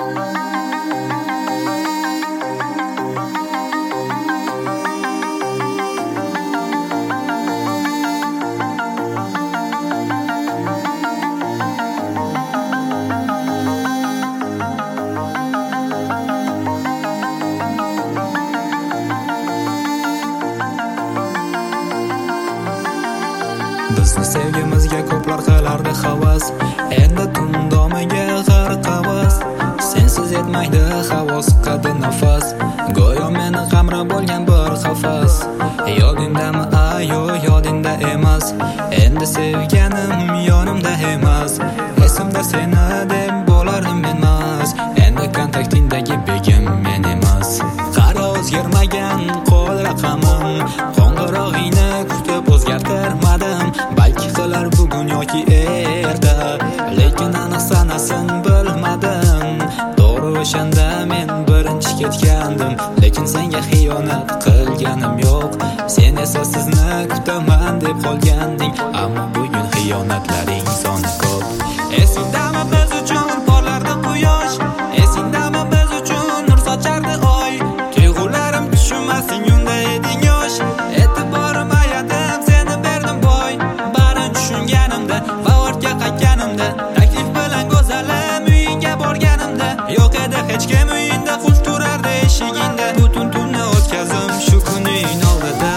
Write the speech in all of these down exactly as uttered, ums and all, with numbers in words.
Bizni sevgimizga ko'plar qilardi havas, endi tun domiga g'arq havas. Sensiz yetmaydi havo, siqadi nafas, go'yo meni g'amra bo'lgan bir qafas. Yodingdami ayo, yodingda emas, endi sevganim yonimda emas. Esimda seni deb bo'lardim menmas, endi kontaktingdagi begim men emas. Qara o'zgarmagan qo'l raqamim, qo'ng'irog'ingni kutib o'zgartirmadim. Balki qilar bugun yoki erta, lekin aniq sanasin bilmadim. To'g'ri o'shanda men birinchi ketgandim, lekin senga xiyonat qilganim yo'q. Sen esa sizni kutaman deb qolganding, ammo bugun xiyonatlaring soni ko'p. Esingdami biz uchun porlardi quyosh, esingdami biz uchun nur sochardi oy. Tuyg'ularim tushunmasing unda eding yosh, e'tiborim ayadim seni berdim boy. Barin tushunganimda va ortga qaytganimda, taklif bilan go'zalim uyingga borganimda, yo'q edi hech kim uyingda, qulf turardi eshigingda. Butun tunni o'tkazdim shu kuning oldida.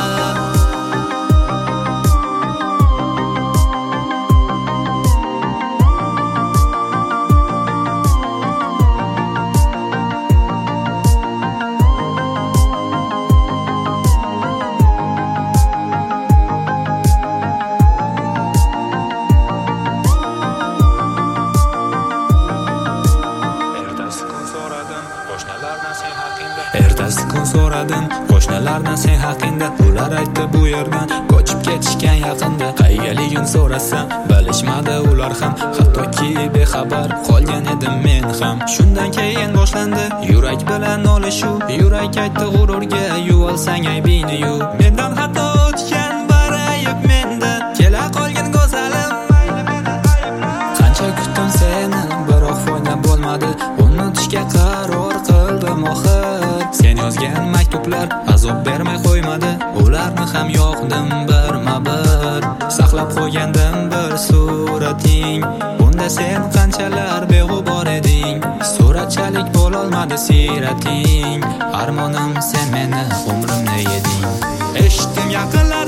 Ertasi kun so'radim qo'shnilardan sen haqingda, ular aytdi bu yerdan ko'chib ketishgan yaqinda. Qayerligin so'rasam bilishmadi ular ham, hattoki bexabar qolgan edim men ham. Shundan keyin boshlandi yurak bilan olishuv, yurak aytdi g'ururga yuvalsang aybingni yu. Mendan xato o'tgan bari ayb menda, kela qolgin go'zalim mayli meni aybla. Qancha kutdim seni biroq foyda bo'lmadi, unutishga qaror qildim oxir. Sen yozgan maktublar azob bermay qo'ymadi, ularni ham yoqdim birma-bir. Saqlab qo'ygandim bir surating, bunda sen qanchalar beg'ubor eding. Suratchalik bo'lolmadi sirating, armonim sen meni umrimni yeding. Eshitdim yaqinlar